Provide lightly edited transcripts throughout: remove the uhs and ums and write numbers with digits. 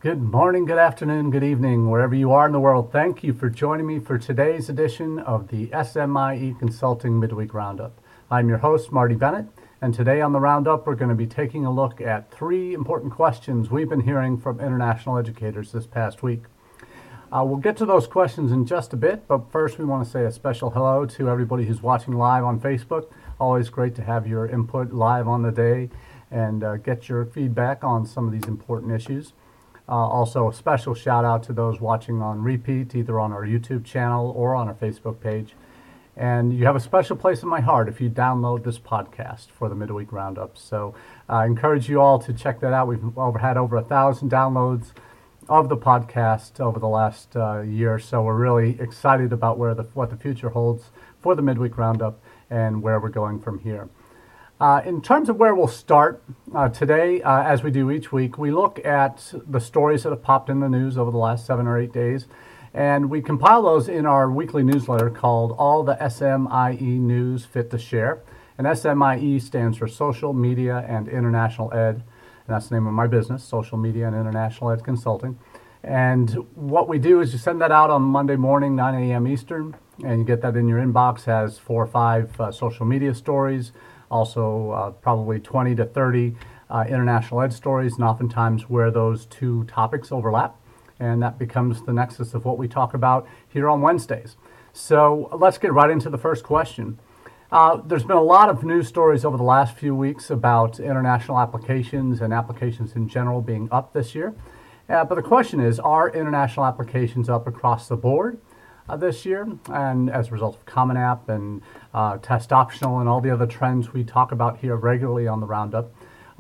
Good morning, good afternoon, good evening, wherever you are in the world. Thank you for joining me for today's edition of the SMIE Consulting Midweek Roundup. I'm your host, Marty Bennett, and today on the Roundup, we're going to be taking a look at three important questions we've been hearing from international educators this past week. We'll get to those questions in just a bit, but first we want to say a special hello to everybody who's watching live on Facebook. Always great to have your input live on the day and get your feedback on some of these important issues. Also, a special shout out to those watching on repeat, either on our YouTube channel or on our Facebook page. And you have a special place in my heart if you download this podcast for the Midweek Roundup. So I encourage you all to check that out. We've had over 1,000 downloads of the podcast over the last year or so. We're really excited about what the future holds for the Midweek Roundup and where we're going from here. In terms of where we'll start today, as we do each week, we look at the stories that have popped in the news over the last 7 or 8 days, and we compile those in our weekly newsletter called All the SMIE News Fit to Share. And SMIE stands for Social Media and International Ed, and that's the name of my business, Social Media and International Ed Consulting. And what we do is you send that out on Monday morning, 9 a.m. Eastern, and you get that in your inbox. Has 4 or 5 social media stories, also probably 20 to 30 international ed stories, and oftentimes where those two topics overlap. And that becomes the nexus of what we talk about here on Wednesdays. So let's get right into the first question. There's been a lot of news stories over the last few weeks about international applications and applications in general being up this year. But the question is, are international applications up across the board this year, and as a result of Common App and test optional and all the other trends we talk about here regularly on the Roundup,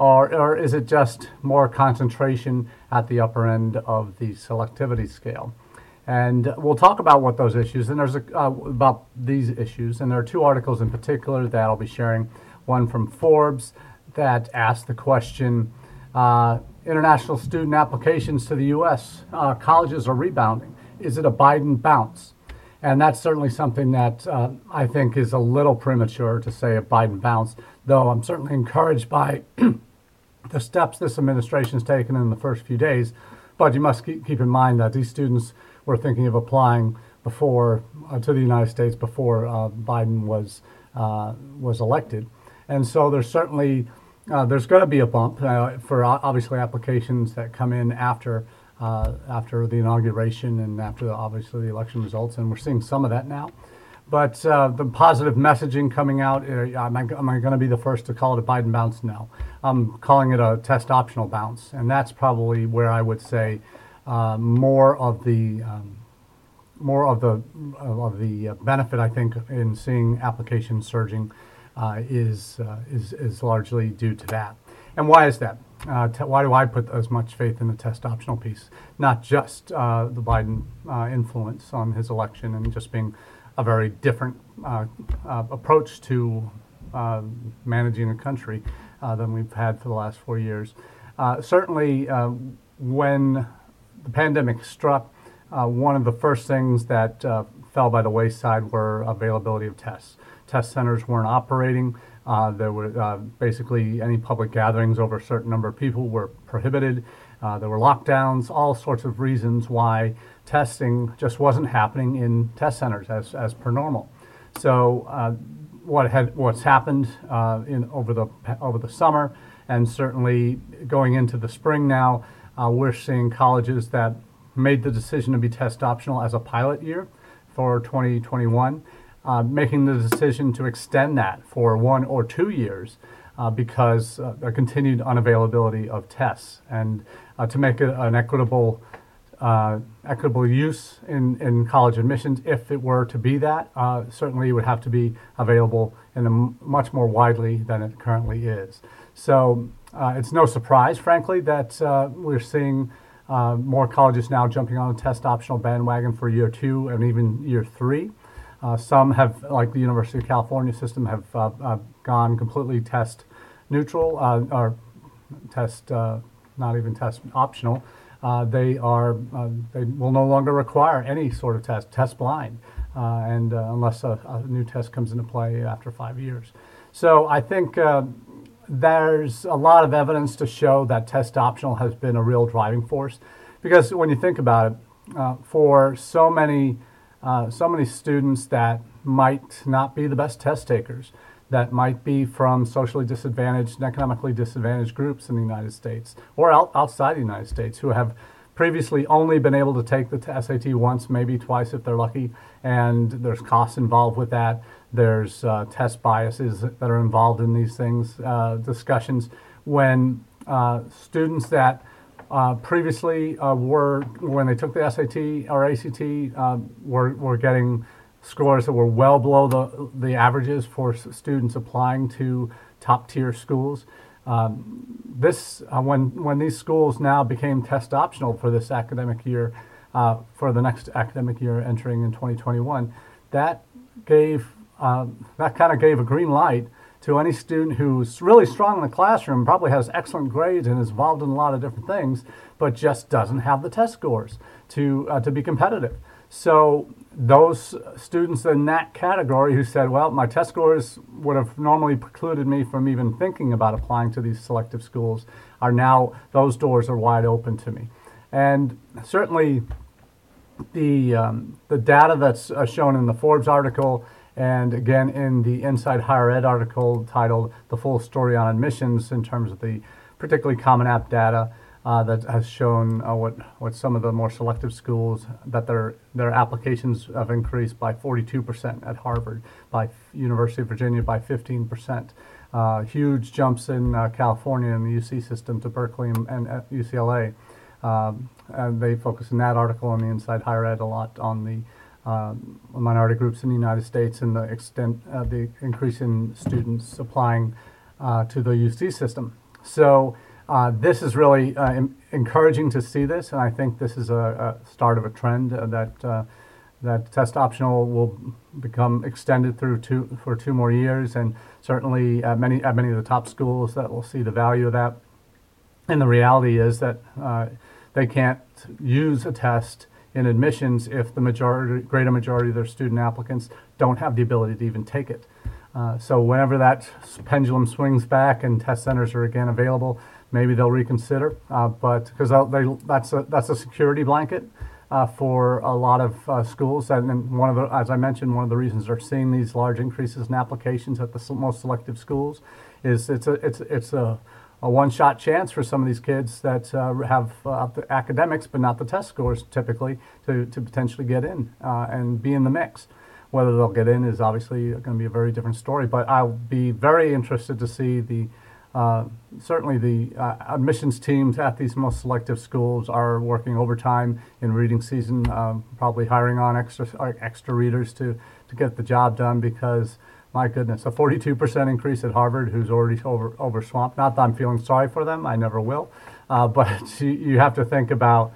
or is it just more concentration at the upper end of the selectivity scale? And we'll talk about what those issues, and there's about these issues, and there are 2 articles in particular that I'll be sharing. One from Forbes that asked the question, international student applications to the U.S., colleges are rebounding. Is it a Biden bounce? And that's certainly something that I think is a little premature to say a Biden bounce, though I'm certainly encouraged by the steps this administration has taken in the first few days. But you must keep in mind that these students were thinking of applying before to the United States before Biden was elected. And so there's certainly there's going to be a bump for obviously applications that come in after the inauguration and after obviously the election results, and we're seeing some of that now. But the positive messaging coming out, am I going to be the first to call it a Biden bounce? No, I'm calling it a test optional bounce, and that's probably where I would say more of the benefit I think in seeing applications surging is largely due to that. And why is that? Why do I put as much faith in the test optional piece? Not just the Biden influence on his election and just being a very different approach to managing a country than we've had for the last 4 years. Certainly, when the pandemic struck, one of the first things that fell by the wayside were availability of tests. Test centers weren't operating. There were basically any public gatherings over a certain number of people were prohibited. There were lockdowns, all sorts of reasons why testing just wasn't happening in test centers as per normal. So what's happened over the summer and certainly going into the spring now, we're seeing colleges that made the decision to be test optional as a pilot year for 2021. Making the decision to extend that for 1 or 2 years because a continued unavailability of tests, and to make it an equitable use in college admissions. If it were to be that, certainly it would have to be available in much more widely than it currently is. So it's no surprise, frankly, that we're seeing more colleges now jumping on a test optional bandwagon for year 2 and even year 3. Some have, like the University of California system, have gone completely test neutral or test not even test optional. They will no longer require any sort of test blind, and unless a new test comes into play after 5 years. So I think there's a lot of evidence to show that test optional has been a real driving force, because when you think about it, for so many students that might not be the best test takers, that might be from socially disadvantaged and economically disadvantaged groups in the United States or outside the United States, who have previously only been able to take the SAT once, maybe twice if they're lucky, and there's costs involved with that. There's test biases that are involved in these things, discussions. When students that previously when they took the SAT or ACT, were getting scores that were well below the averages for students applying to top tier schools. When these schools now became test optional for this academic year, for the next academic year entering in 2021, that kind of gave a green light to any student who's really strong in the classroom, probably has excellent grades and is involved in a lot of different things, but just doesn't have the test scores to be competitive. So those students in that category who said, well, my test scores would have normally precluded me from even thinking about applying to these selective schools, are now, those doors are wide open to me. And certainly the data that's shown in the Forbes article, and again in the Inside Higher Ed article titled The Full Story on Admissions, in terms of the particularly Common App data, that has shown what some of the more selective schools, that their applications have increased by 42% at Harvard, by University of Virginia by 15%. Huge jumps in California and the UC system to Berkeley and UCLA. And they focus in that article on the Inside Higher Ed a lot on the minority groups in the United States and the extent of the increase in students applying to the UC system. So this is really encouraging to see this, and I think this is a start of a trend that test optional will become extended for 2 more years, and certainly at many of the top schools that will see the value of that. And the reality is that they can't use a test in admissions if the greater majority of their student applicants don't have the ability to even take it. So whenever that pendulum swings back and test centers are again available, maybe they'll reconsider. But because that's a security blanket for a lot of schools, and as I mentioned, one of the reasons they're seeing these large increases in applications at the most selective schools is it's a one-shot chance for some of these kids that have the academics but not the test scores typically to potentially get in and be in the mix. Whether they'll get in is obviously going to be a very different story, but I'll be very interested to see certainly the admissions teams at these most selective schools are working overtime in reading season, probably hiring on extra readers to get the job done, because my goodness, a 42% increase at Harvard, who's already over swamped. Not that I'm feeling sorry for them, I never will, but you have to think about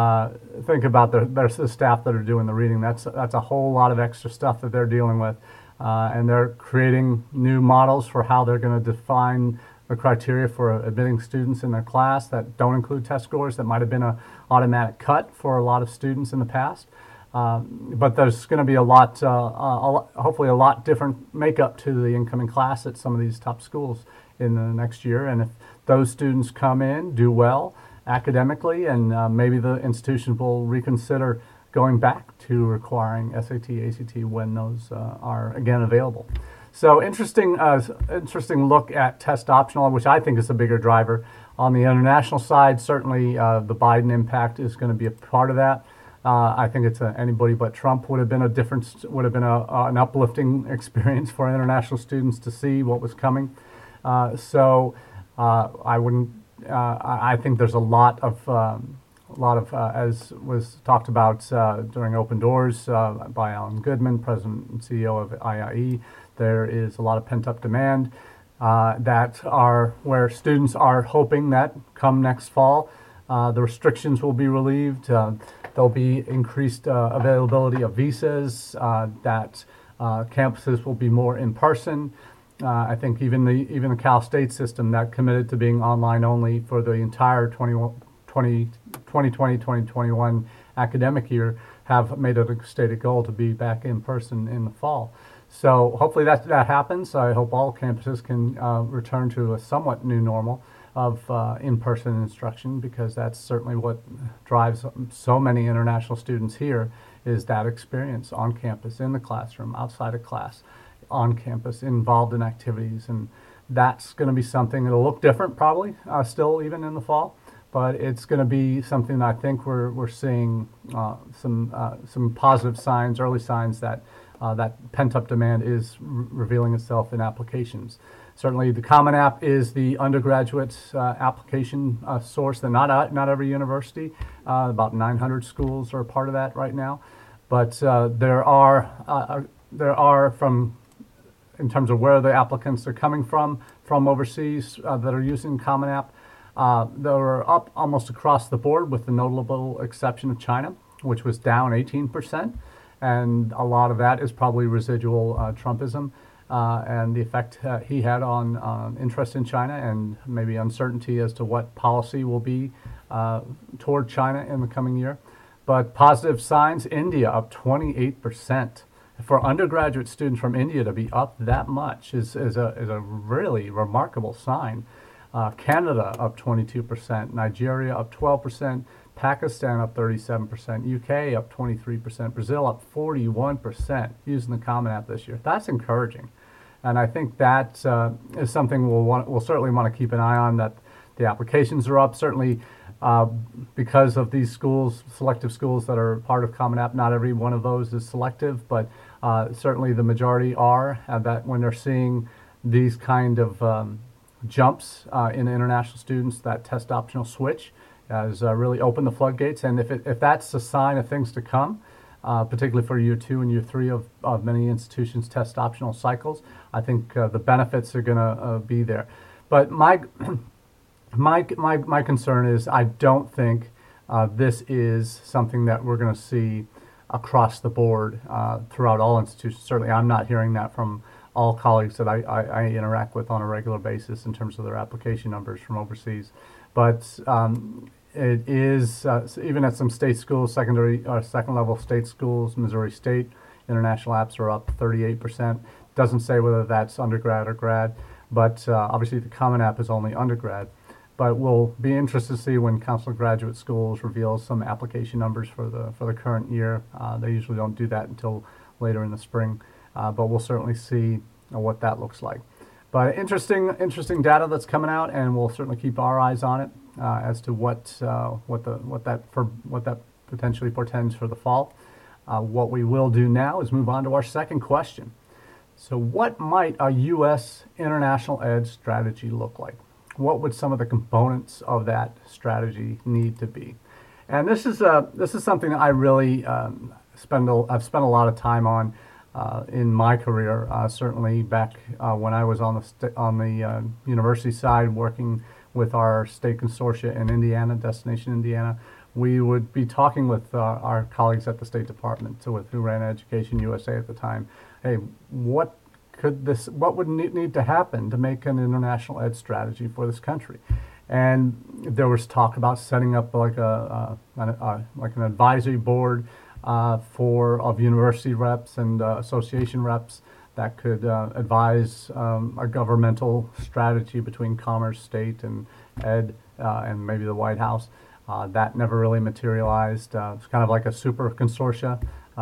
the staff that are doing the reading. That's a whole lot of extra stuff that they're dealing with, and they're creating new models for how they're going to define the criteria for admitting students in their class that don't include test scores. That might have been an automatic cut for a lot of students in the past. But there's going to be hopefully a lot different makeup to the incoming class at some of these top schools in the next year. And if those students come in, do well academically, and maybe the institution will reconsider going back to requiring SAT, ACT when those are again available. So interesting look at test optional, which I think is a bigger driver. On the international side, certainly the Biden impact is going to be a part of that. I think it's anybody but Trump would have been an uplifting experience for international students to see what was coming. So I wouldn't. I think there's a lot of as was talked about during Open Doors by Alan Goodman, President and CEO of IIE. There is a lot of pent-up demand that are where students are hoping that come next fall, the restrictions will be relieved. There'll be increased availability of visas, that campuses will be more in person. I think even the Cal State system that committed to being online only for the entire 2020-2021 academic year have made it a stated goal to be back in person in the fall. So hopefully that happens. I hope all campuses can return to a somewhat new normal. in-person instruction, because that's certainly what drives so many international students here, is that experience on campus, in the classroom, outside of class, on campus, involved in activities. And that's going to be something that'll look different probably still even in the fall, but it's going to be something that I think we're seeing some positive signs, early signs that that pent-up demand is revealing itself in applications. Certainly, the Common App is the undergraduate application source. That not every university, about 900 schools are a part of that right now, but there are from, in terms of where the applicants are coming from overseas that are using Common App. They were up almost across the board, with the notable exception of China, which was down 18%. And a lot of that is probably residual Trumpism and the effect he had on interest in China, and maybe uncertainty as to what policy will be toward China in the coming year. But positive signs: India up 28%. For undergraduate students from India to be up that much is a really remarkable sign. Canada up 22%, Nigeria up 12%, Pakistan up 37%, UK up 23%, Brazil up 41% using the Common App this year. That's encouraging, and I think that is something we'll certainly want to keep an eye on. That the applications are up, certainly because of these schools, selective schools that are part of Common App. Not every one of those is selective, but certainly the majority are. And that when they're seeing these kind of jumps in international students, that test optional switch has really opened the floodgates. And if that's a sign of things to come, particularly for year 2 and year 3 of many institutions' test optional cycles, I think the benefits are going to be there. But my concern is, I don't think this is something that we're going to see across the board throughout all institutions. Certainly, I'm not hearing that from all colleagues that I interact with on a regular basis in terms of their application numbers from overseas. But it is, even at some state schools, secondary or second level state schools, Missouri State, international apps are up 38%. Doesn't say whether that's undergrad or grad, but obviously the Common App is only undergrad. But we'll be interested to see when Council of Graduate Schools reveals some application numbers for the current year. They usually don't do that until later in the spring, but we'll certainly see what that looks like. But interesting data that's coming out, and we'll certainly keep our eyes on it as to what that potentially portends for the fall. What we will do now is move on to our second question. So, what might a U.S. international ed strategy look like? What would some of the components of that strategy need to be? And this is something that I really I've spent a lot of time on in my career. Certainly back when I was on the university side, working with our state consortia in Indiana, Destination Indiana, we would be talking with our colleagues at the State Department, so who ran Education USA at the time. Hey, what would need to happen to make an international ed strategy for this country? And there was talk about setting up like an advisory board of university reps and association reps that could advise a governmental strategy between Commerce, State, and Ed, and maybe the White House. That never really materialized. It's kind of like a super consortium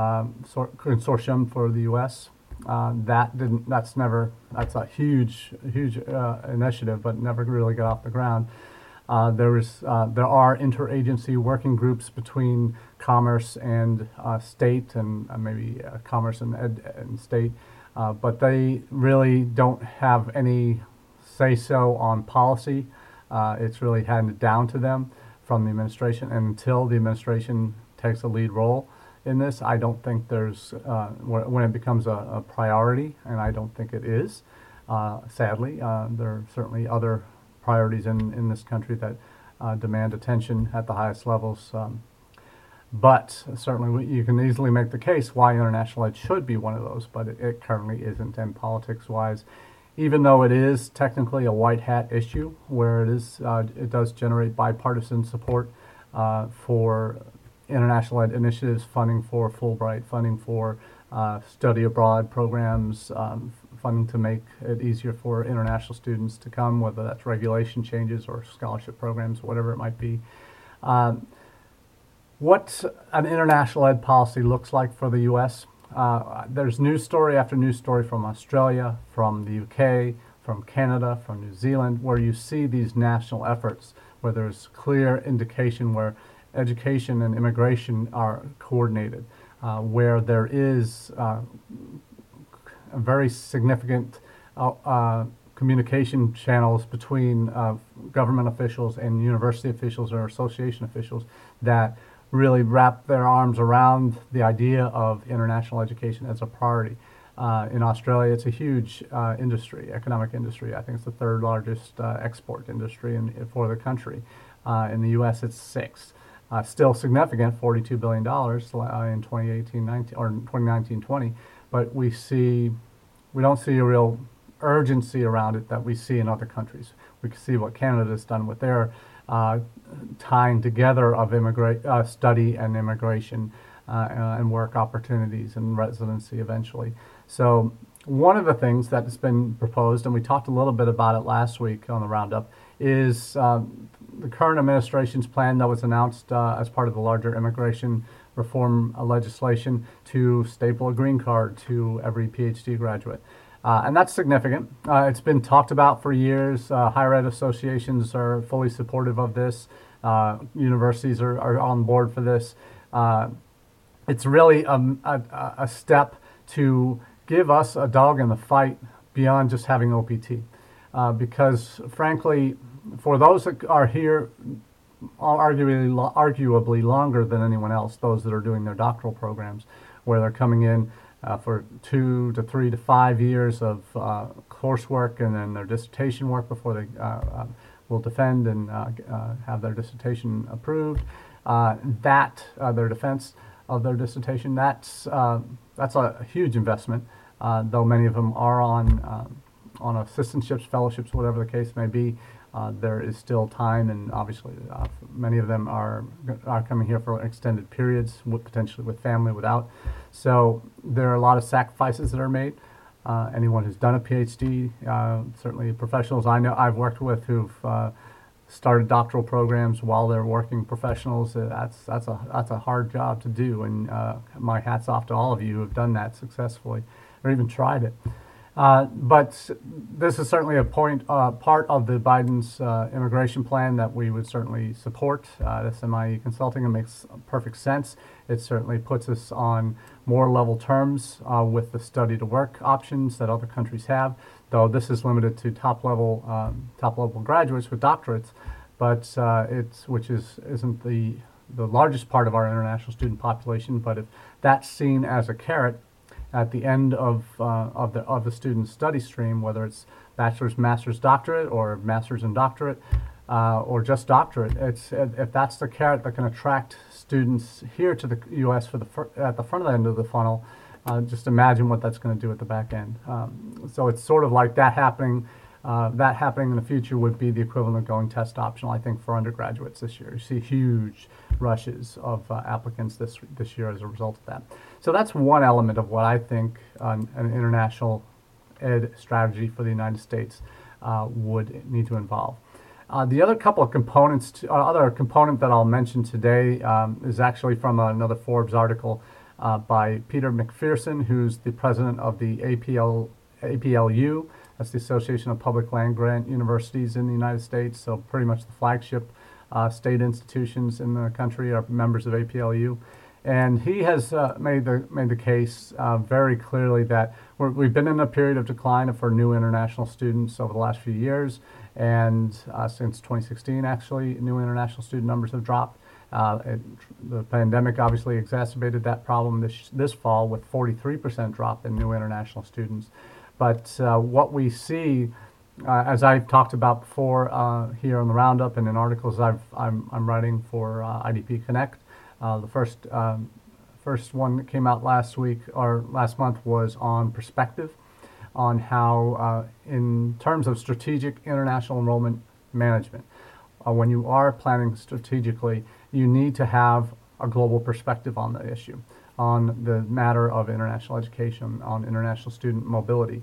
for the U.S. That's a huge initiative, but never really got off the ground. There are interagency working groups between Commerce and State, and maybe Commerce and Ed and State, but they really don't have any say-so on policy. It's really handed down to them from the administration, and until the administration takes a lead role in this, I don't think there's, when it becomes a priority, and I don't think it is, sadly. There are certainly other priorities in this country that demand attention at the highest levels. But certainly you can easily make the case why international ed should be one of those, but it currently isn't. And politics-wise, even though it is technically a white hat issue, where it does generate bipartisan support for international ed initiatives, funding for Fulbright, funding for study abroad programs, funding to make it easier for international students to come, whether that's regulation changes or scholarship programs, whatever it might be. What an international ed policy looks like for the U.S. There's news story after news story from Australia, from the U.K., from Canada, from New Zealand, where you see these national efforts, where there's clear indication where education and immigration are coordinated, where there is a very significant communication channels between government officials and university officials or association officials that really wrap their arms around the idea of international education as a priority. In Australia, it's a huge industry, economic industry. I think it's the third largest export industry for the country. In the U.S., it's sixth. Still significant, $42 billion in 2018-19 or 2019-20, but we don't see a real urgency around it that we see in other countries. We can see what Canada's done with their tying together of study and immigration and work opportunities and residency eventually. So one of the things that has been proposed, and we talked a little bit about it last week on the Roundup, is the current administration's plan that was announced as part of the larger immigration reform legislation to staple a green card to every PhD graduate. And that's significant. It's been talked about for years. Higher ed associations are fully supportive of this. Universities are on board for this. It's really a step to give us a dog in the fight beyond just having OPT. Because frankly, for those that are here arguably longer than anyone else, those that are doing their doctoral programs, where they're coming in for 2 to 3 to 5 years of coursework and then their dissertation work before they will defend and have their dissertation approved. Their defense of their dissertation, that's a huge investment, though many of them are on assistantships, fellowships, whatever the case may be. There is still time, and obviously many of them are coming here for extended periods, potentially with family, without. So there are a lot of sacrifices that are made. Anyone who's done a PhD, certainly professionals I've worked with who've started doctoral programs while they're working professionals, that's a hard job to do, and my hat's off to all of you who have done that successfully or even tried it. But this is certainly a part of the Biden's immigration plan that we would certainly support. SMIE Consulting, it makes perfect sense. It certainly puts us on more level terms with the study to work options that other countries have, though this is limited to top level graduates with doctorates, but which isn't the largest part of our international student population. But if that's seen as a carrot at the end of the student's study stream, whether it's bachelor's, master's, doctorate, or master's and doctorate, or just doctorate, if that's the carrot that can attract students here to the U.S. at the front end of the funnel, just imagine what that's going to do at the back end. So it's sort of like that happening. That happening in the future would be the equivalent of going test optional, I think, for undergraduates this year. You see huge rushes of applicants this year as a result of that. So that's one element of what I think an international ed strategy for the United States would need to involve. The other couple of components, other component that I'll mention today is actually from another Forbes article by Peter McPherson, who's the president of the APLU. That's the Association of Public Land Grant Universities in the United States. So pretty much the flagship state institutions in the country are members of APLU. And he has made the case very clearly that we've been in a period of decline for new international students over the last few years. And since 2016, actually, new international student numbers have dropped. The pandemic obviously exacerbated that problem this fall with 43% drop in new international students. But what we see, as I've talked about before here on the Roundup and in articles I'm writing for IDP Connect, the first one that came out last month was on perspective, on how in terms of strategic international enrollment management, when you are planning strategically, you need to have a global perspective on the issue, on the matter of international education, on international student mobility.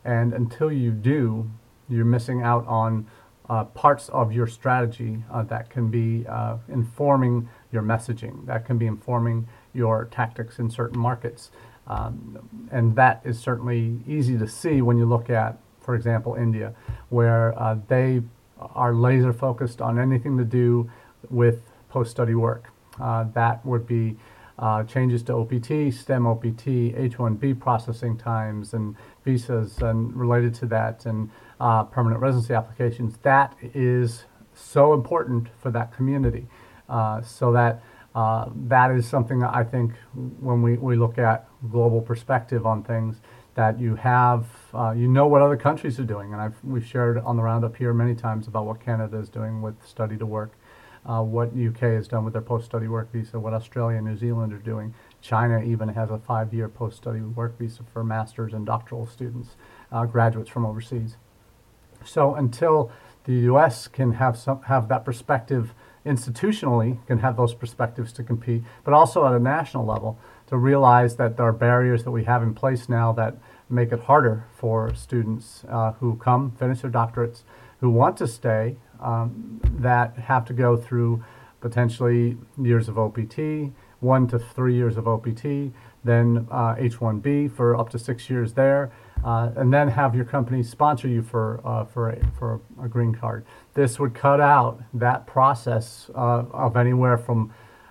And until you do, you're missing out on parts of your strategy that can be informing your messaging, that can be informing your tactics in certain markets. And that is certainly easy to see when you look at, for example, India, where they are laser focused on anything to do with post-study work. That would be changes to OPT, STEM OPT, H-1B processing times, and visas and related to that, and permanent residency applications. That is so important for that community. So that is something that I think when we look at global perspective on things, that you have, you know what other countries are doing. And we've shared on the Roundup here many times about what Canada is doing with study to work, what UK has done with their post-study work visa, what Australia and New Zealand are doing. China even has a 5-year post-study work visa for master's and doctoral students, graduates from overseas. So until the U.S. can have that perspective institutionally, can have those perspectives to compete, but also at a national level to realize that there are barriers that we have in place now that make it harder for students who come, finish their doctorates, who want to stay, that have to go through potentially years of OPT, 1 to 3 years of OPT, then H-1B for up to 6 years there, and then have your company sponsor you for a green card. This would cut out that process of anywhere from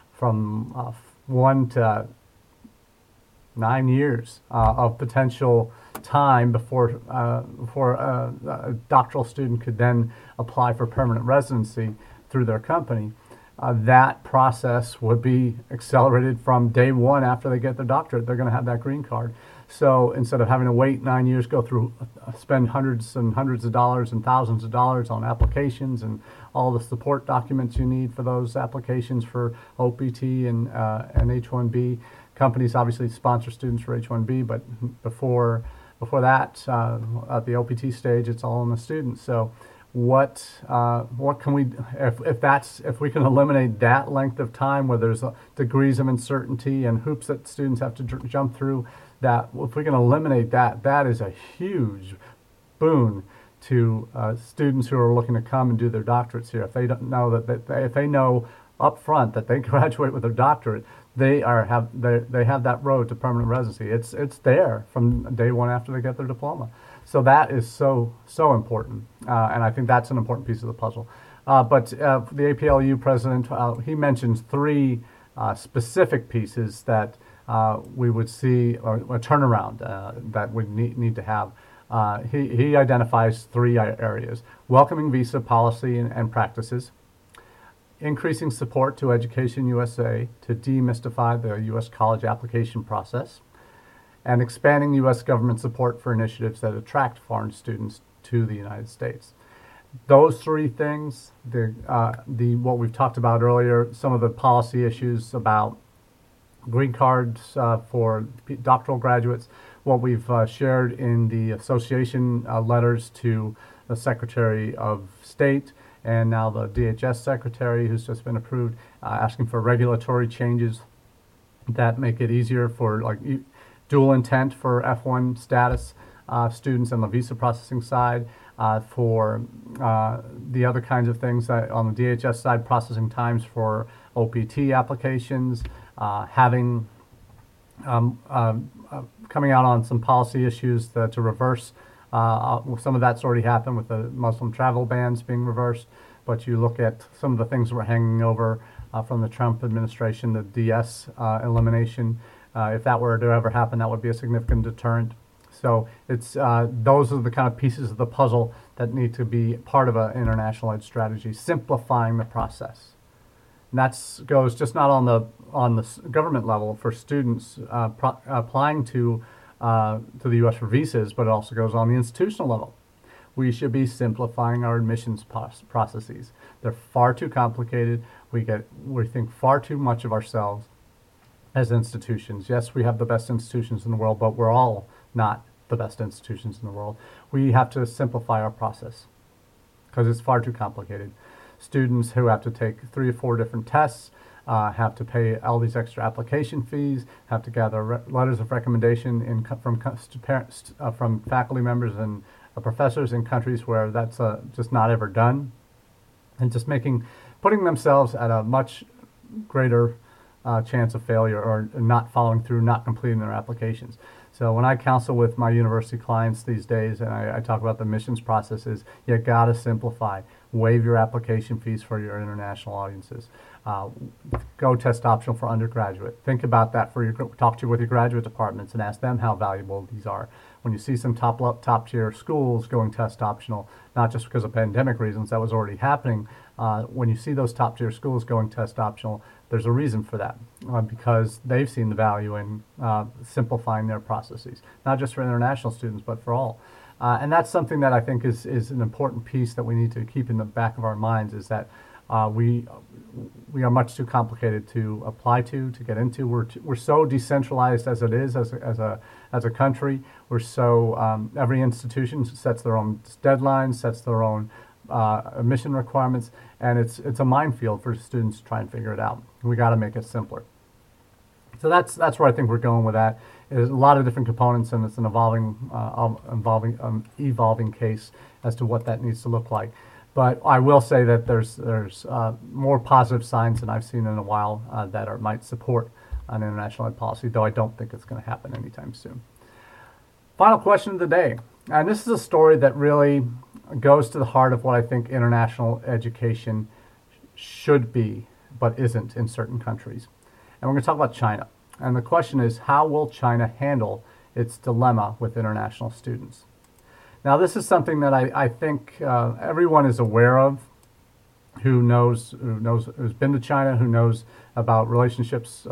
1 to 9 years of potential time before a doctoral student could then apply for permanent residency through their company. That process would be accelerated from day one after they get their doctorate. They're going to have that green card. So instead of having to wait 9 years, go through, spend hundreds and hundreds of dollars and thousands of dollars on applications and all the support documents you need for those applications for OPT and H-1B. Companies obviously sponsor students for H-1B, but before that, at the OPT stage, it's all on the students. So what can we, if we can eliminate that length of time where there's degrees of uncertainty and hoops that students have to jump through, that if we can eliminate that, that is a huge boon to students who are looking to come and do their doctorates here. If they don't know if they know up front that they graduate with their doctorate, they have that road to permanent residency. It's there from day one after they get their diploma. So that is so important, and I think that's an important piece of the puzzle. But the APLU president, he mentions 3 specific pieces that we would see, or a turnaround that we need to have. He identifies 3 areas: welcoming visa policy and practices, increasing support to Education USA to demystify the U.S. college application process, and expanding U.S. government support for initiatives that attract foreign students to the United States. Those 3 things, what we've talked about earlier, some of the policy issues about green cards for doctoral graduates, what we've shared in the association letters to the Secretary of State, and now the DHS Secretary, who's just been approved, asking for regulatory changes that make it easier for dual intent for F1 status students on the visa processing side, for the other kinds of things that on the DHS side, processing times for OPT applications, having coming out on some policy issues to reverse. Some of that's already happened with the Muslim travel bans being reversed, but you look at some of the things that were hanging over from the Trump administration, the DS elimination. If that were to ever happen, that would be a significant deterrent. So it's those are the kind of pieces of the puzzle that need to be part of an international ed strategy, simplifying the process. And that goes just not on the government level for students applying to the U.S. for visas, but it also goes on the institutional level. We should be simplifying our admissions processes. They're far too complicated. We think far too much of ourselves as institutions. Yes, we have the best institutions in the world, but we're all not the best institutions in the world. We have to simplify our process because it's far too complicated. Students who have to take 3 or 4 different tests, have to pay all these extra application fees, have to gather letters of recommendation from faculty members and professors in countries where that's just not ever done, and just putting themselves at a much greater chance of failure or not following through, not completing their applications. So when I counsel with my university clients these days, and I talk about the admissions processes, you got to simplify. Waive your application fees for your international audiences. Go test optional for undergraduate. Think about that talk with your graduate departments and ask them how valuable these are. When you see some top tier schools going test optional, not just because of pandemic reasons, that was already happening. When you see those top tier schools going test optional, there's a reason for that, because they've seen the value in simplifying their processes, not just for international students, but for all. And that's something that I think is an important piece that we need to keep in the back of our minds, is that we are much too complicated to apply to get into. We're so decentralized as it is as a country. We're so every institution sets their own deadlines, sets their own admission requirements, and it's a minefield for students to try and figure it out. We got to make it simpler. So that's where I think we're going with that. There's a lot of different components, and it's an evolving case as to what that needs to look like. But I will say that there's more positive signs than I've seen in a while that might support an international ed policy, though I don't think it's going to happen anytime soon. Final question of the day, and this is a story that really goes to the heart of what I think international education should be, but isn't in certain countries. And we're going to talk about China. And the question is, how will China handle its dilemma with international students? Now, this is something that I think everyone is aware of, who's been to China, who knows about relationships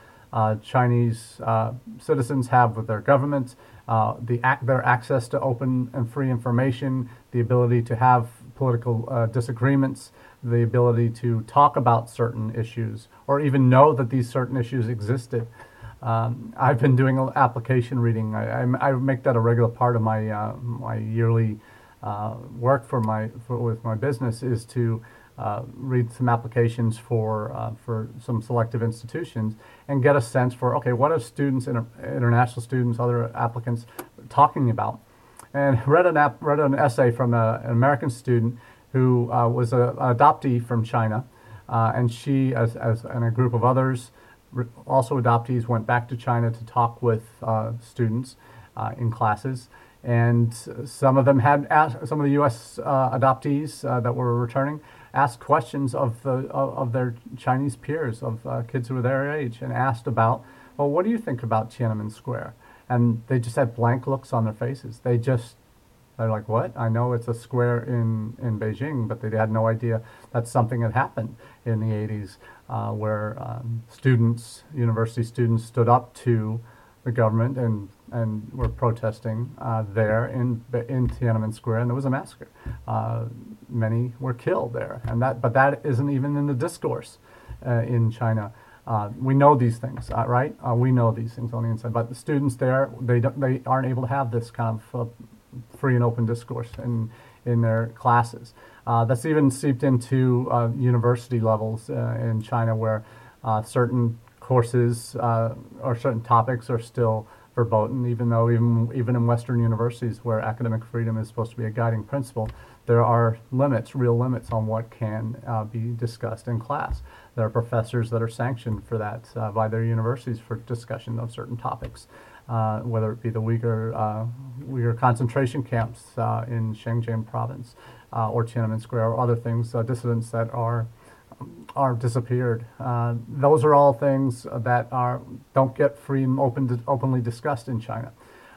Chinese citizens have with their government, their access to open and free information, the ability to have political disagreements, the ability to talk about certain issues, or even know that these certain issues existed. I've been doing application reading. I make that a regular part of my my yearly work with my business, is to read some applications for some selective institutions and get a sense for, okay, what are students, international students, other applicants talking about? And read an essay from an American student who was an adoptee from China, and she, as and a group of others, also adoptees, went back to China to talk with students in classes. And some of them had asked, some of the U.S. adoptees that were returning asked questions of their Chinese peers, of kids who were their age, and asked about, well, what do you think about Tiananmen Square? And they just had blank looks on their faces. They're like, what? I know it's a square in Beijing, but they had no idea that something had happened in the 80s where university students stood up to the government and were protesting there in Tiananmen Square, and there was a massacre. Many were killed there, but that isn't even in the discourse in China. We know these things, right? We know these things on the inside, but the students there, they aren't able to have this kind of free and open discourse in their classes. That's even seeped into university levels in China, where certain courses or certain topics are still verboten, even though even in Western universities, where academic freedom is supposed to be a guiding principle, there are real limits on what can be discussed in class. There are professors that are sanctioned for that by their universities for discussion of certain topics, whether it be the Uyghur concentration camps in Xinjiang province or Tiananmen Square, or other things, dissidents that are disappeared. Those are all things that don't get free and openly discussed in China.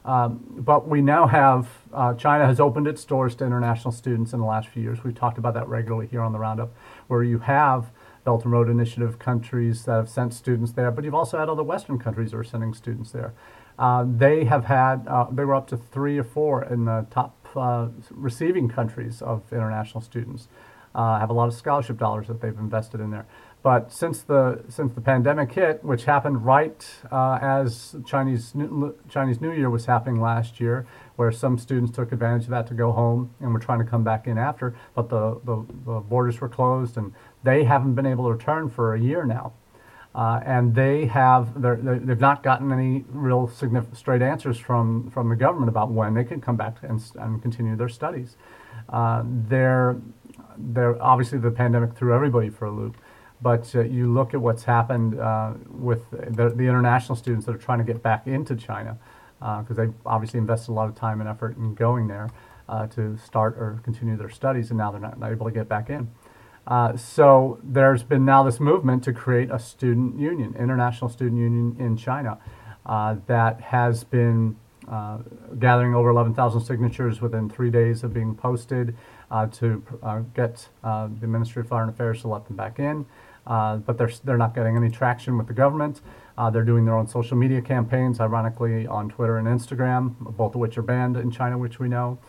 But we now have, China has opened its doors to international students in the last few years. We've talked about that regularly here on the Roundup, where you have Belt and Road Initiative countries that have sent students there, but you've also had other Western countries that are sending students there. They were up to 3 or 4 in the top receiving countries of international students. Have a lot of scholarship dollars that they've invested in there. But since the pandemic hit, which happened right as Chinese New Year was happening last year, where some students took advantage of that to go home and were trying to come back in after, but the borders were closed and they haven't been able to return for a year now. And they've not gotten any real significant straight answers from the government about when they can come back and continue their studies. They're obviously the pandemic threw everybody for a loop, but you look at what's happened with the international students that are trying to get back into China, because they've obviously invested a lot of time and effort in going there to start or continue their studies, and now they're not able to get back in. So there's been now this movement to create a student union, international student union in China, that has been gathering over 11,000 signatures within 3 days of being posted to get the Ministry of Foreign Affairs to let them back in. But they're not getting any traction with the government. They're doing their own social media campaigns, ironically, on Twitter and Instagram, both of which are banned in China, which we know.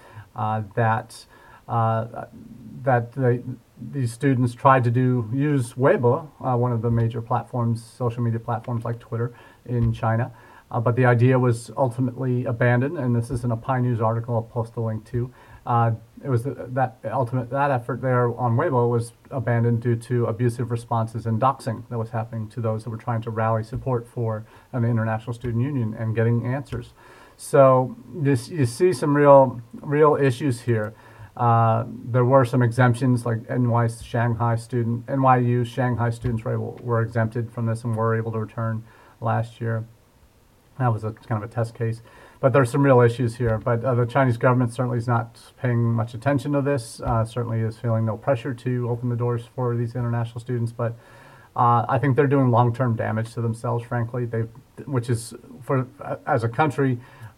These students tried to use Weibo, one of the major platforms, social media platforms like Twitter in China. But the idea was ultimately abandoned, and this is in a Pi News article I'll post a link to. It was that effort there on Weibo was abandoned due to abusive responses and doxing that was happening to those that were trying to rally support for an international student union and getting answers. So you see some real issues here. There were some exemptions, like NYU Shanghai students were exempted from this and were able to return last year. That was a kind of a test case. But there's some real issues here. But the Chinese government certainly is not paying much attention to this, certainly is feeling no pressure to open the doors for these international students. But I think they're doing long-term damage to themselves, frankly, which is, as a country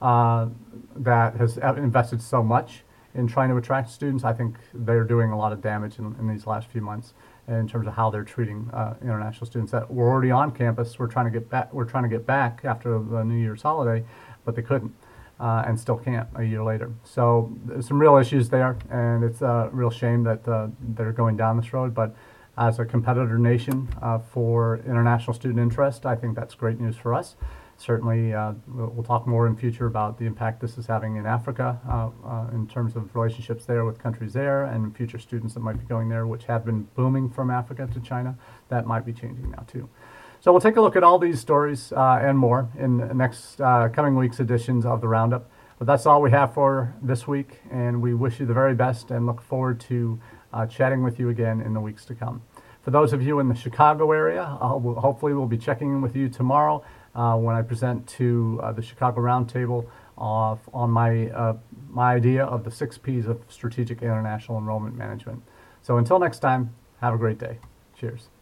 that has invested so much in trying to attract students, I think they're doing a lot of damage in these last few months in terms of how they're treating international students that were already on campus. We're trying to get back after the New Year's holiday, but they couldn't, and still can't a year later. So there's some real issues there, and it's a real shame that they're going down this road. But as a competitor nation for international student interest, I think that's great news for us. Certainly, we'll talk more in future about the impact this is having in Africa in terms of relationships there with countries there and future students that might be going there, which have been booming from Africa to China. That might be changing now too. So we'll take a look at all these stories and more in the next coming week's editions of the Roundup. But that's all we have for this week, and we wish you the very best and look forward to chatting with you again in the weeks to come. For those of you in the Chicago area, hopefully we'll be checking in with you tomorrow when I present to the Chicago Roundtable on my idea of the 6 Ps of strategic international enrollment management. So until next time, have a great day. Cheers.